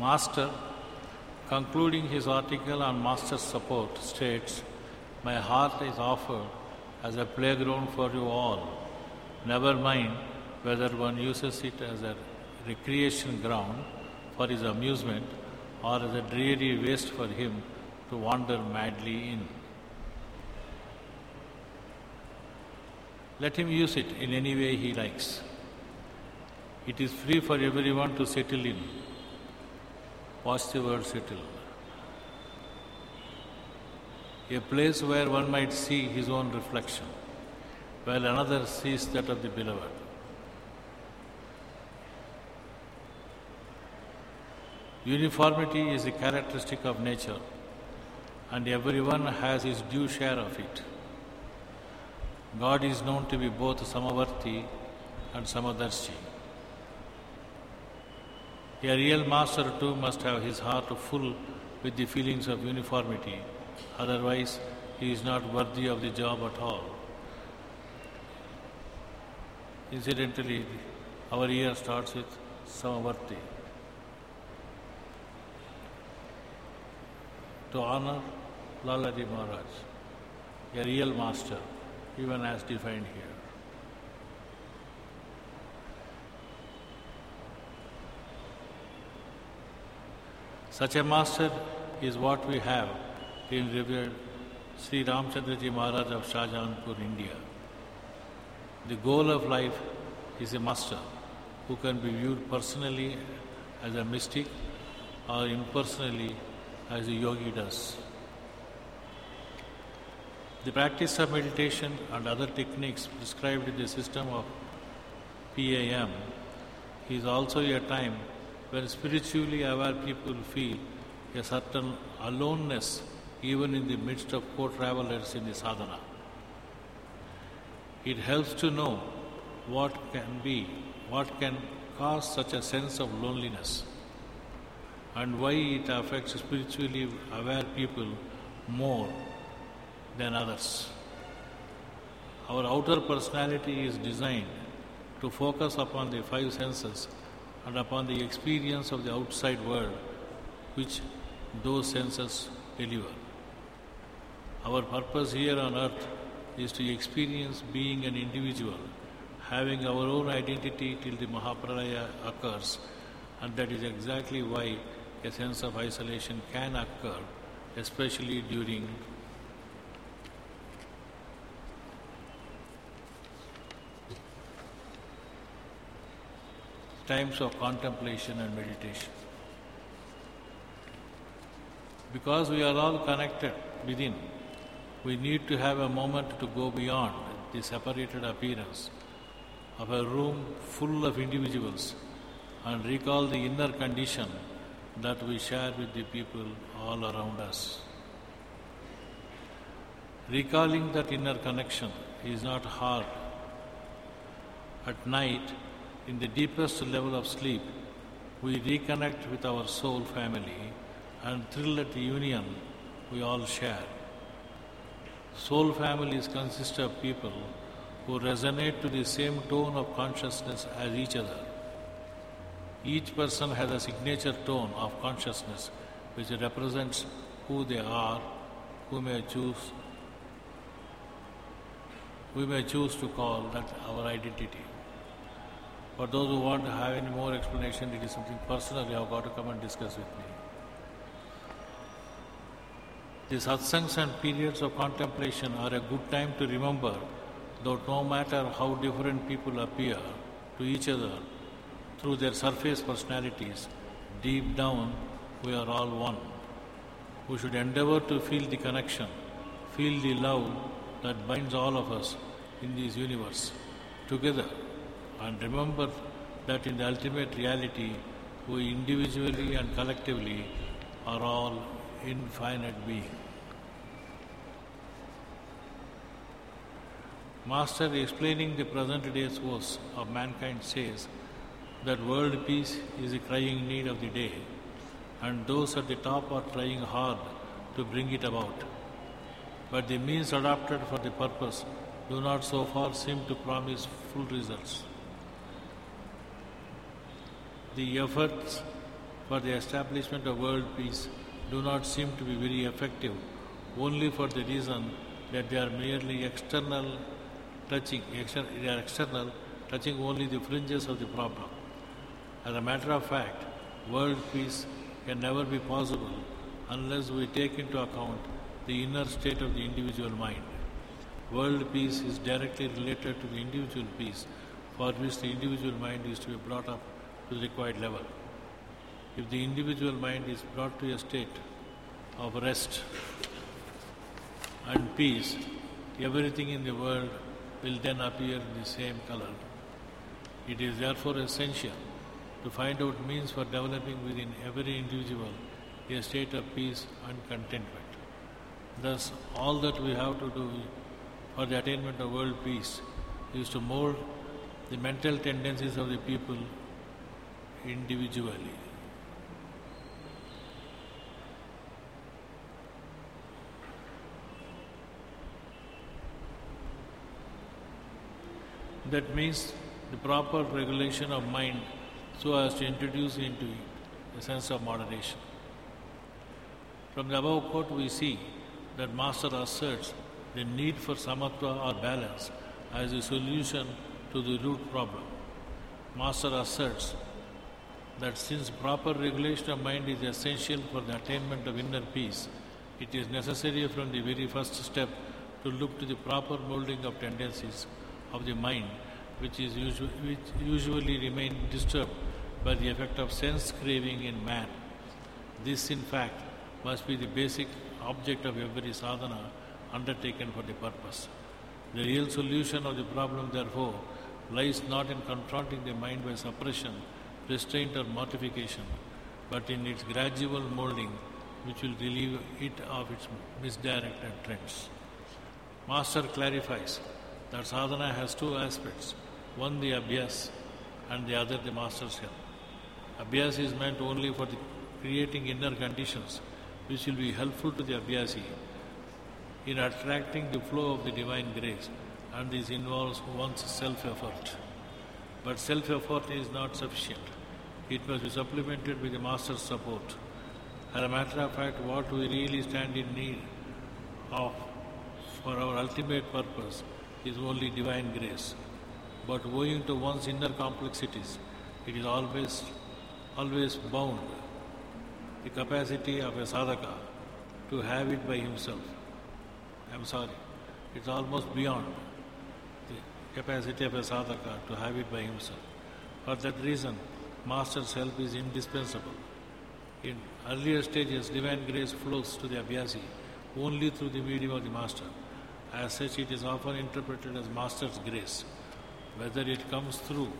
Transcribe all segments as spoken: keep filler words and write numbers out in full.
Master, concluding his article on master support, states, "My heart is offered as a playground for you all. Never mind whether one uses it as a recreation ground for his amusement or as a dreary waste for him to wander madly in. Let him use it in any way he likes. It is free for everyone to settle in." Watch the word settle. A place where one might see his own reflection, while another sees that of the beloved. Uniformity is a characteristic of nature, and everyone has his due share of it. God is known to be both Samavarti and Samadarshi. A real master too must have his heart full with the feelings of uniformity, otherwise he is not worthy of the job at all. Incidentally, our year starts with Samavarti. To honor Lalari Maharaj, a real master, even as defined here. Such a master is what we have in revered Sri Ramchandraji Maharaj of Shahjahanpur, India. The goal of life is a master who can be viewed personally as a mystic or impersonally as a yogi does. The practice of meditation and other techniques prescribed in the system of P A M is also a time when spiritually aware people feel a certain aloneness even in the midst of co-travelers in the sadhana. It helps to know what can be, what can cause such a sense of loneliness, and why it affects spiritually aware people more than others. Our outer personality is designed to focus upon the five senses and upon the experience of the outside world which those senses deliver. Our purpose here on earth is to experience being an individual, having our own identity till the Mahapralaya occurs, and that is exactly why a sense of isolation can occur, especially during times of contemplation and meditation. Because we are all connected within, we need to have a moment to go beyond the separated appearance of a room full of individuals and recall the inner condition that we share with the people all around us. Recalling that inner connection is not hard. At night, in the deepest level of sleep, we reconnect with our soul family and thrill at the union we all share. Soul families consist of people who resonate to the same tone of consciousness as each other. Each person has a signature tone of consciousness which represents who they are, who may choose, we may choose to call that our identity. For those who want to have any more explanation, it is something personal, you have got to come and discuss with me. The satsangs and periods of contemplation are a good time to remember that no matter how different people appear to each other through their surface personalities, deep down we are all one. We should endeavor to feel the connection, feel the love that binds all of us in this universe together, and remember that in the ultimate reality, we individually and collectively are all infinite beings. Master, explaining the present day's woes of mankind, says that world peace is the crying need of the day, and those at the top are trying hard to bring it about. But the means adopted for the purpose do not so far seem to promise full results. The efforts for the establishment of world peace do not seem to be very effective, only for the reason that they are merely external touching, they are external, touching only the fringes of the problem. As a matter of fact, world peace can never be possible unless we take into account the inner state of the individual mind. World peace is directly related to the individual peace, for which the individual mind is to be brought up to the required level. If the individual mind is brought to a state of rest and peace, everything in the world will then appear in the same color. It is therefore essential to find out means for developing within every individual a state of peace and contentment. Thus, all that we have to do for the attainment of world peace is to mold the mental tendencies of the people individually. That means the proper regulation of mind so as to introduce into it a sense of moderation. From the above quote, we see that Master asserts the need for samatva or balance as a solution to the root problem. Master asserts that since proper regulation of mind is essential for the attainment of inner peace, it is necessary from the very first step to look to the proper molding of tendencies of the mind, which is usu- which usually remain disturbed by the effect of sense craving in man. This, in fact, must be the basic object of every sadhana undertaken for the purpose. The real solution of the problem, therefore, lies not in confronting the mind by suppression, restraint or mortification, but in its gradual molding, which will relieve it of its misdirected trends. Master clarifies that sadhana has two aspects, one the abhyas and the other the master's help. Abhyas is meant only for the creating inner conditions which will be helpful to the abhyasi in attracting the flow of the divine grace, and this involves one's self-effort. But self-effort is not sufficient. It must be supplemented with the master's support. As a matter of fact, what we really stand in need of for our ultimate purpose is only divine grace. But owing to one's inner complexities, it is always, always bound the capacity of a sadhaka to have it by himself. I'm sorry, it's almost beyond the capacity of a sadhaka to have it by himself. For that reason, master's help is indispensable. In earlier stages, divine grace flows to the abhyasi only through the medium of the master. As such, it is often interpreted as master's grace. Whether it comes through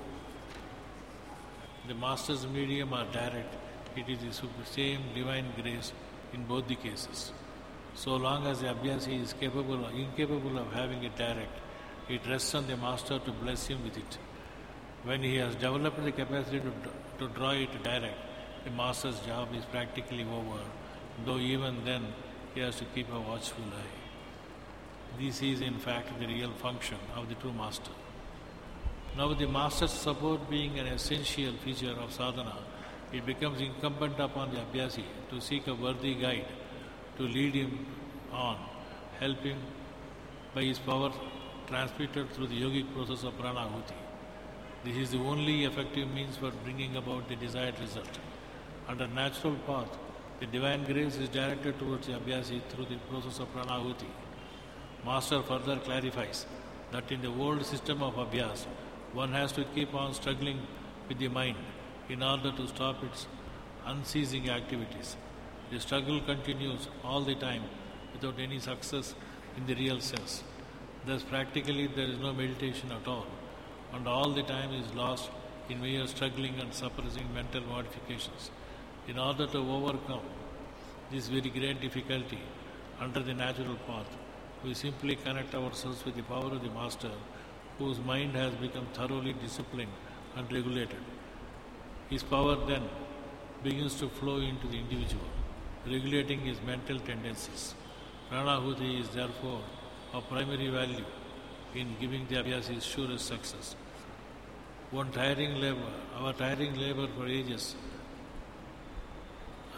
the master's medium or direct, it is the same divine grace in both the cases. So long as the abhyasi is capable or incapable of having it direct, it rests on the master to bless him with it. When he has developed the capacity to, to draw it direct, the master's job is practically over, though even then he has to keep a watchful eye. This is in fact the real function of the true master. Now, the master's support being an essential feature of sadhana, it becomes incumbent upon the abhyasi to seek a worthy guide to lead him on, help him by his power transmitted through the yogic process of pranahuti. This is the only effective means for bringing about the desired result. Under natural path, the divine grace is directed towards the abhyasi through the process of pranahuti. Master further clarifies that in the old system of abhyas, one has to keep on struggling with the mind in order to stop its unceasing activities. The struggle continues all the time without any success in the real sense. Thus, practically, there is no meditation at all, and all the time is lost in mere struggling and suppressing mental modifications. In order to overcome this very great difficulty under the natural path, we simply connect ourselves with the power of the Master, whose mind has become thoroughly disciplined and regulated. His power then begins to flow into the individual, regulating his mental tendencies. Pranahuti is therefore of primary value in giving the abhyasi's surest success. One tiring labor, our tiring labor for ages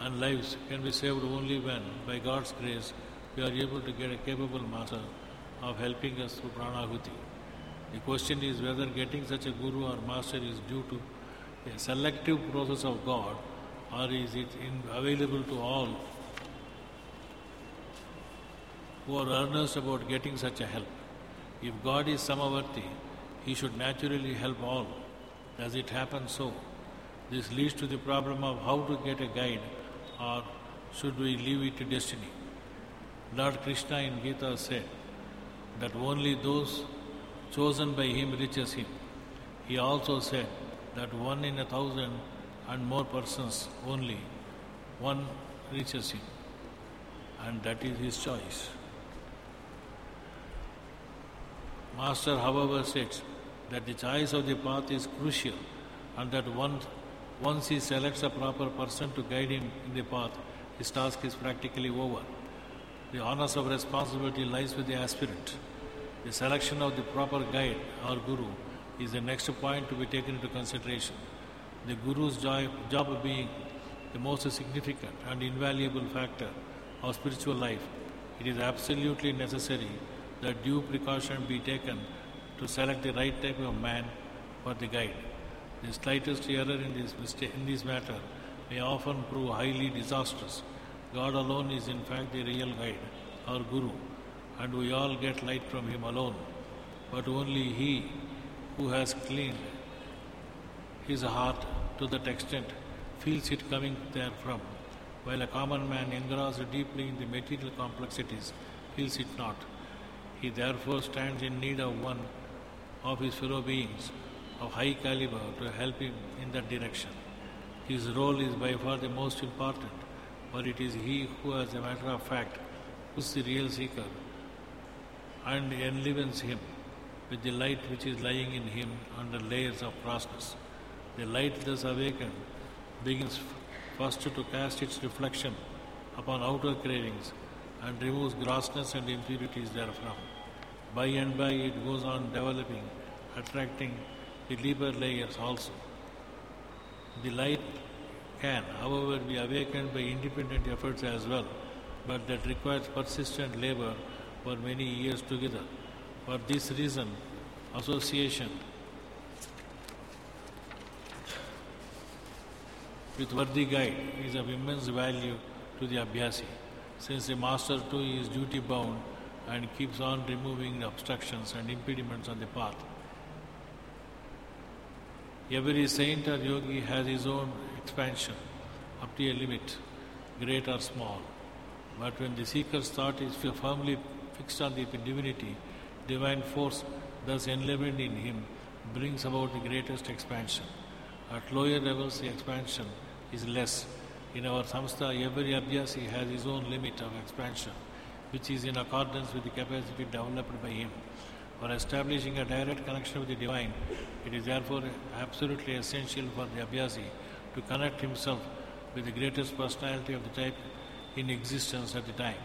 and lives can be saved only when, by God's grace, we are able to get a capable master of helping us through pranahuti. The question is whether getting such a guru or master is due to a selective process of God, or is it in, available to all who are earnest about getting such a help. If God is Samavarti, He should naturally help all. Does it happen so? This leads to the problem of how to get a guide, or should we leave it to destiny? Lord Krishna in Gita said that only those chosen by Him reaches Him. He also said that one in a thousand and more persons only, one reaches Him, and that is His choice. Master, however, says that the choice of the path is crucial, and that once, once he selects a proper person to guide him in the path, his task is practically over. The onus of responsibility lies with the aspirant. The selection of the proper guide or guru is the next point to be taken into consideration. The guru's job, job being the most significant and invaluable factor of spiritual life, it is absolutely necessary that due precaution be taken to select the right type of man for the guide. The slightest error in this, mistake, in this matter may often prove highly disastrous. God alone is in fact the real guide, or guru, and we all get light from Him alone. But only He who has cleaned his heart to that extent feels it coming therefrom, while a common man engrossed deeply in the material complexities feels it not. He therefore stands in need of one of his fellow beings of high caliber to help him in that direction. His role is by far the most important, for it is he who, as a matter of fact, is the real seeker and enlivens him with the light which is lying in him under layers of crossness. The light thus awakened begins first to cast its reflection upon outer cravings and removes grossness and impurities therefrom. By and by it goes on developing, attracting the deeper layers also. The light can, however, be awakened by independent efforts as well, but that requires persistent labor for many years together. For this reason, association with worthy guide is of immense value to the Abhyasi, since the master too is duty bound and keeps on removing the obstructions and impediments on the path. Every saint or yogi has his own expansion up to a limit, great or small. But when the seeker's thought is firmly fixed on the divinity, divine force thus enlivened in him brings about the greatest expansion. At lower levels, the expansion is less. In our samstha, every abhyasi has his own limit of expansion, which is in accordance with the capacity developed by him. For establishing a direct connection with the divine, it is therefore absolutely essential for the abhyasi to connect himself with the greatest personality of the type in existence at the time.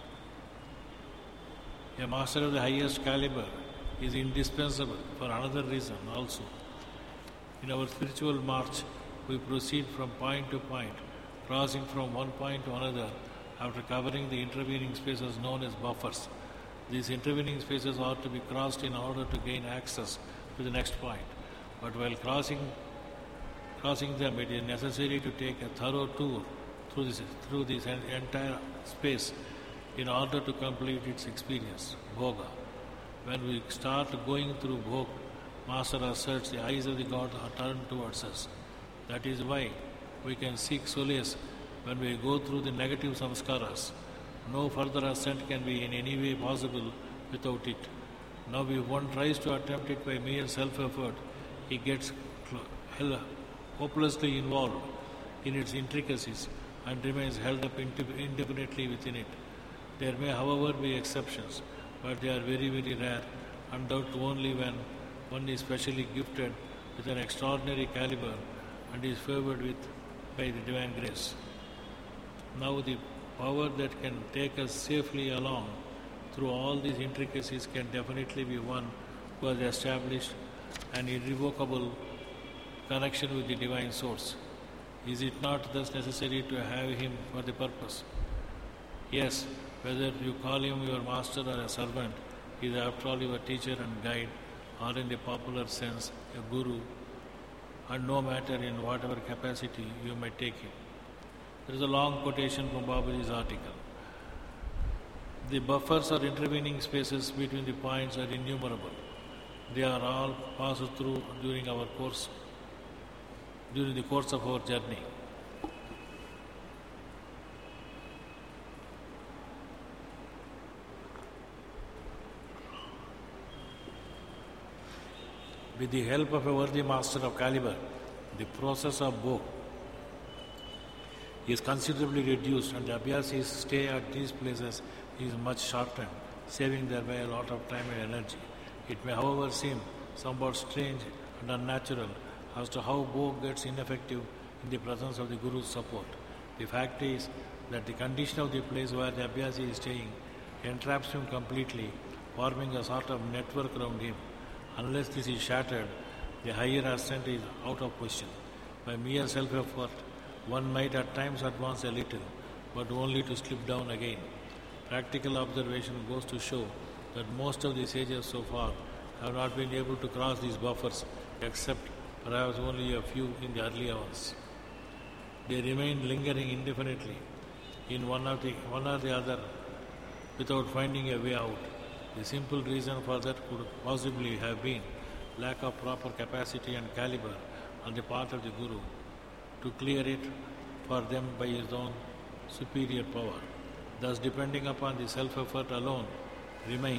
A master of the highest caliber is indispensable for another reason also. In our spiritual march, we proceed from point to point, crossing from one point to another after covering the intervening spaces known as buffers. These intervening spaces are to be crossed in order to gain access to the next point. But while crossing crossing them, it is necessary to take a thorough tour through this, through this entire space in order to complete its experience, bhoga. When we start going through bhoga, Master asserts the eyes of the God are turned towards us. That is why we can seek solace when we go through the negative samskaras. No further ascent can be in any way possible without it. Now if one tries to attempt it by mere self-effort, he gets hopelessly involved in its intricacies and remains held up indefinitely within it. There may, however, be exceptions, but they are very, very rare, and that only when one is specially gifted with an extraordinary caliber and is favored with by the divine grace. Now the power that can take us safely along through all these intricacies can definitely be one who has established an irrevocable connection with the divine source. Is it not thus necessary to have him for the purpose? Yes, whether you call him your master or a servant, he is after all your teacher and guide, or in the popular sense, a guru, and no matter in whatever capacity you may take him. There is a long quotation from Babaji's article. The buffers or intervening spaces between the points are innumerable. They are all passed through during our course, during the course of our journey. With the help of a worthy master of caliber, the process of bhog is considerably reduced and the abhyasis' stay at these places is much shortened, saving thereby a lot of time and energy. It may, however, seem somewhat strange and unnatural as to how bhog gets ineffective in the presence of the Guru's support. The fact is that the condition of the place where the abhyasi is staying entraps him completely, forming a sort of network around him. Unless this is shattered, the higher ascent is out of question. By mere self-effort, one might at times advance a little, but only to slip down again. Practical observation goes to show that most of the sages so far have not been able to cross these buffers, except perhaps only a few in the earlier ones. They remain lingering indefinitely in one, of the, one or the other without finding a way out. The simple reason for that could possibly have been lack of proper capacity and caliber on the part of the Guru to clear it for them by his own superior power. Thus, depending upon the self-effort alone, remain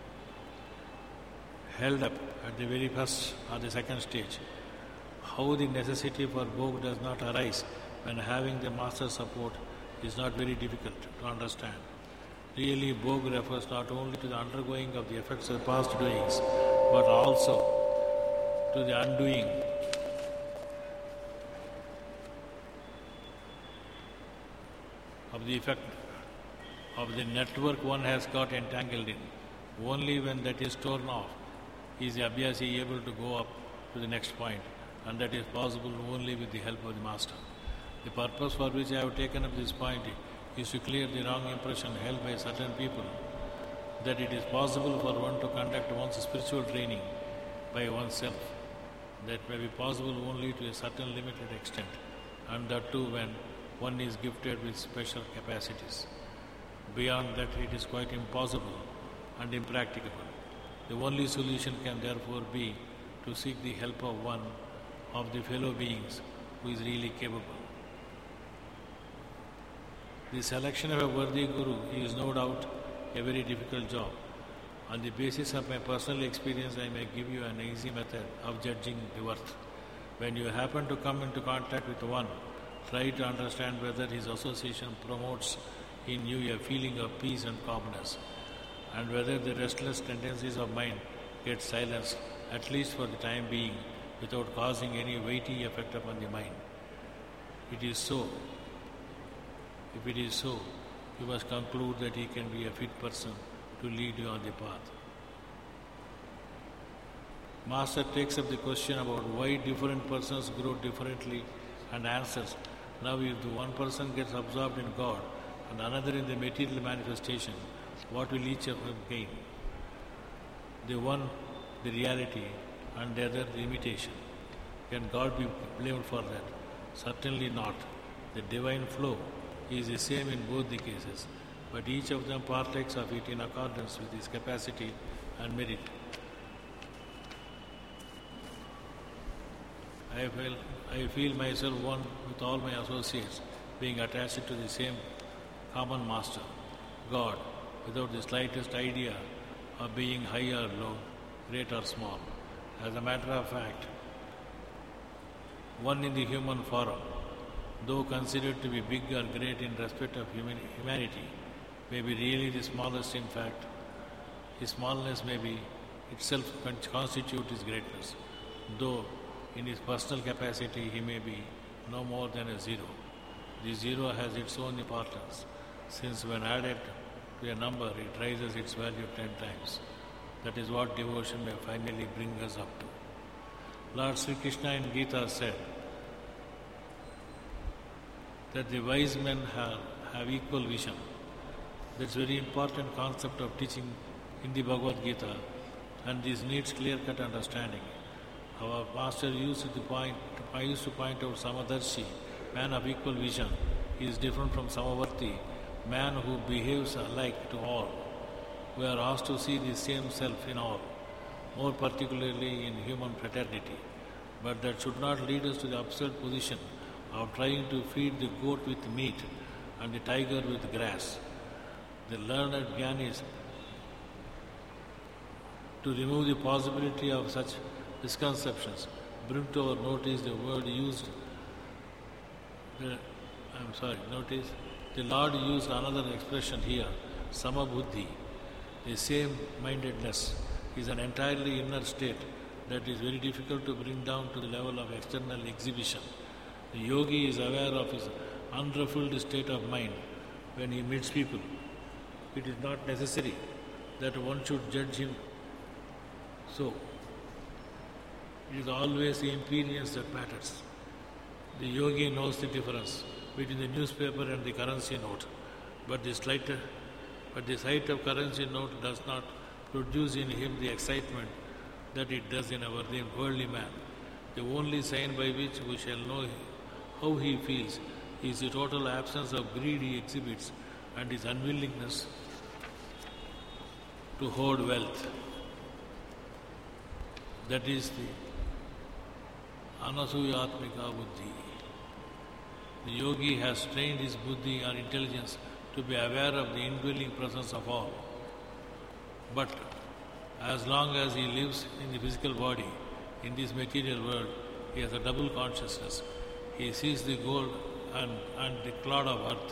held up at the very first or the second stage. How the necessity for bhog does not arise when having the master's support is not very difficult to understand. Really, bhog refers not only to the undergoing of the effects of past doings, but also to the undoing of the effect of the network one has got entangled in. Only when that is torn off is the abhyasi able to go up to the next point, and that is possible only with the help of the master. The purpose for which I have taken up this point is to clear the wrong impression held by certain people that it is possible for one to conduct one's spiritual training by oneself. That may be possible only to a certain limited extent, and that too when one is gifted with special capacities. Beyond that, it is quite impossible and impracticable. The only solution can therefore be to seek the help of one of the fellow beings who is really capable. The selection of a worthy Guru is no doubt a very difficult job. On the basis of my personal experience, I may give you an easy method of judging the worth. When you happen to come into contact with one, try to understand whether his association promotes in you a feeling of peace and calmness, and whether the restless tendencies of mind get silenced, at least for the time being, without causing any weighty effect upon the mind. It is so. If it is so, you must conclude that he can be a fit person to lead you on the path. Master takes up the question about why different persons grow differently and answers, now if the one person gets absorbed in God and another in the material manifestation, what will each of them gain? The one, the reality, and the other, the imitation. Can God be blamed for that? Certainly not. The divine flow is the same in both the cases, but each of them partakes of it in accordance with his capacity and merit. I feel, I feel myself one with all my associates, being attached to the same common master, God, without the slightest idea of being high or low, great or small. As a matter of fact, one in the human forum, though considered to be big or great in respect of humanity, may be really the smallest in fact. His smallness may be itself constitute his greatness, though in his personal capacity he may be no more than a zero. The zero has its own importance, since when added to a number it raises its value ten times. That is what devotion may finally bring us up to. Lord Sri Krishna in Gita said, that the wise men have, have equal vision. That's a very important concept of teaching in the Bhagavad Gita, and this needs clear-cut understanding. Our master used to point, I used to point out Samadarshi, man of equal vision. He is different from Samavarti, man who behaves alike to all. We are asked to see the same self in all, more particularly in human fraternity. But that should not lead us to the absurd position of trying to feed the goat with meat and the tiger with grass. The learned Jnanis, to remove the possibility of such misconceptions, bring to our notice the word used. The, I'm sorry, notice the Lord used another expression here, Samabuddhi. The same mindedness is an entirely inner state that is very difficult to bring down to the level of external exhibition. The yogi is aware of his unruffled state of mind when he meets people. It is not necessary that one should judge him so. It is always the imperience that matters. The yogi knows the difference between the newspaper and the currency note, but the slight, but the sight of currency note does not produce in him the excitement that it does in our worldly man. The only sign by which we shall know how he feels is the total absence of greed he exhibits and his unwillingness to hoard wealth. That is the Anasuyatmika Buddhi. The yogi has trained his buddhi or intelligence to be aware of the indwelling presence of all. But as long as he lives in the physical body, in this material world, he has a double consciousness. He sees the gold and, and the clod of earth,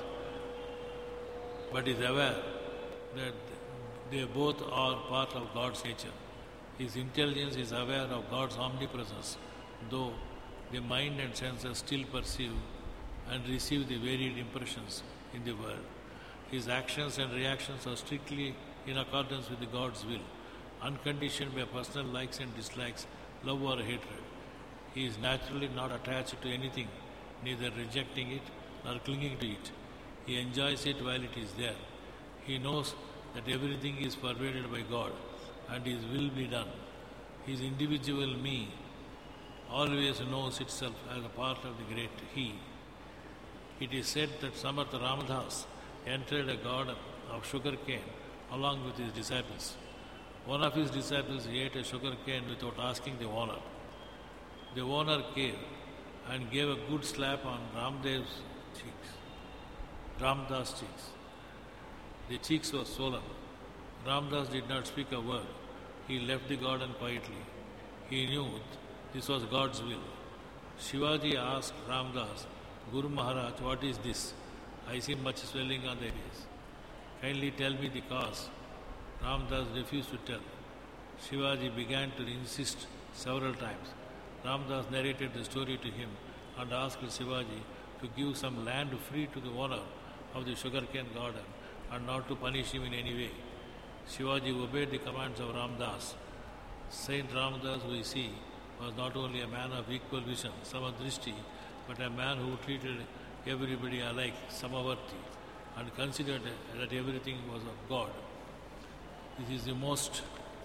but is aware that they both are part of God's nature. His intelligence is aware of God's omnipresence, though the mind and senses still perceive and receive the varied impressions in the world. His actions and reactions are strictly in accordance with the God's will, unconditioned by personal likes and dislikes, love or hatred. He is naturally not attached to anything, neither rejecting it nor clinging to it. He enjoys it while it is there. He knows that everything is pervaded by God and His will be done. His individual me always knows itself as a part of the great He. It is said that Samartha Ramadas entered a garden of sugar cane along with his disciples. One of his disciples ate a sugar cane without asking the owner. The owner came and gave a good slap on Ramdev's cheeks, Ramdas' cheeks. The cheeks were swollen. Ramdas did not speak a word. He left the garden quietly. He knew this was God's will. Shivaji asked Ramdas, Guru Maharaj, what is this? I see much swelling on the face. Kindly tell me the cause. Ramdas refused to tell. Shivaji began to insist several times. Ramdas narrated the story to him and asked Shivaji to give some land free to the owner of the sugarcane garden and not to punish him in any way. Shivaji obeyed the commands of Ramdas. Saint Ramdas, we see, was not only a man of equal vision, Samadrishti, but a man who treated everybody alike, Samavarti, and considered that everything was of God. This is the most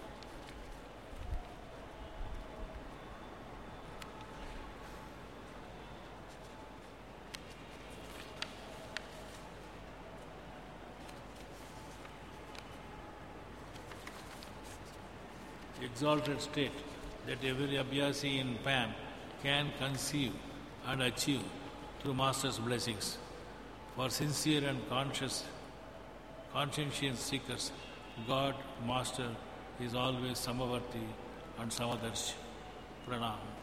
exalted state that every abhyasi in P A M can conceive and achieve through Master's blessings. For sincere and conscious, conscientious seekers, God, Master, is always Samavarti and Samadarshi. Pranam.